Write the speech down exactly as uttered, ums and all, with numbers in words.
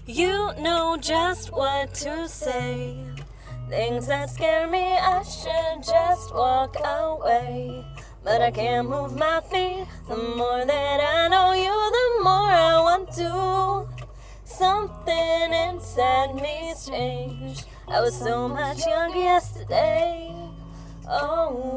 You know just what to say. Things that scare me, I should just walk away. But I can't move my feet. The more that I know you, the more I want to. Something inside me's changed. I was so much younger yesterday. Oh.